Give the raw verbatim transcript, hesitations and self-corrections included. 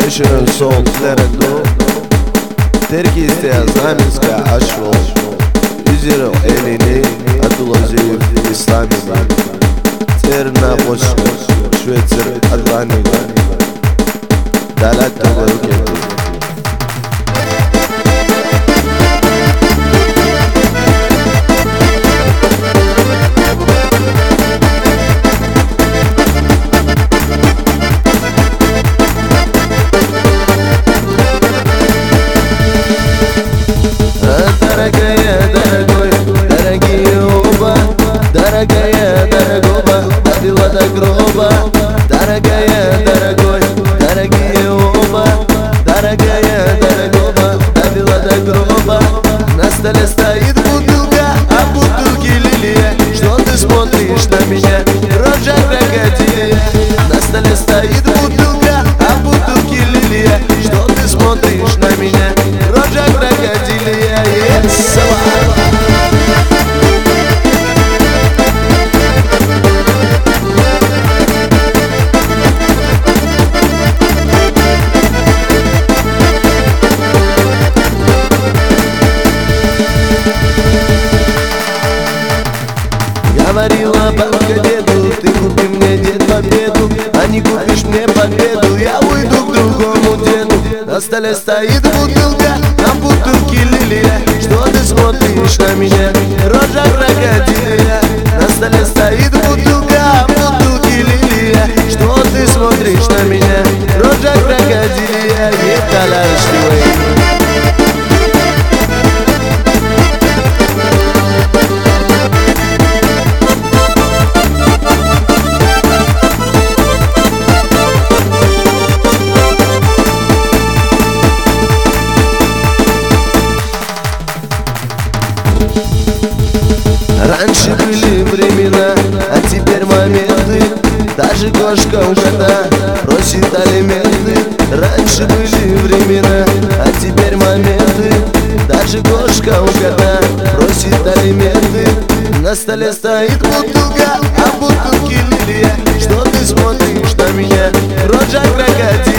Вечером сол Лереду Теркистия Знаменская Ашвол Üzero elini Abdulaziz İslami'de Terna Boşver Şveçer Advani'de Dalat Tobaruketi Дорогая, дорогой, дорогие оба, дорогая, дорогого, довела до гроба. Дорогая, дорогой, дорогие оба, дорогая, дорогого, довела до гроба. На столе стоит бутылка, а бутылки лилия. Что ты смотришь на меня, рожа крокодилия? На столе стоит бутылка, а бутылки лилия. Что ты смотришь на меня, рожа крокодилия? Говорила бабка деду, ты купи мне, дед, победу, а не купишь мне победу, я уйду к другому деду. На столе стоит бутылка, а бутылки лилия. Что ты смотришь на меня, рожа крокодилия? На столе стоит бутылка, а бутылки лилия. Что ты смотришь на меня, рожа крокодилия? Не талашливай. Раньше были времена, а теперь моменты. Даже кошка у кота просит алименты. Раньше были времена, а теперь моменты. Даже кошка у кота просит алименты. На столе стоит бутылка, а бутылки лилия. Что ты смотришь на меня, рожа крокодилия?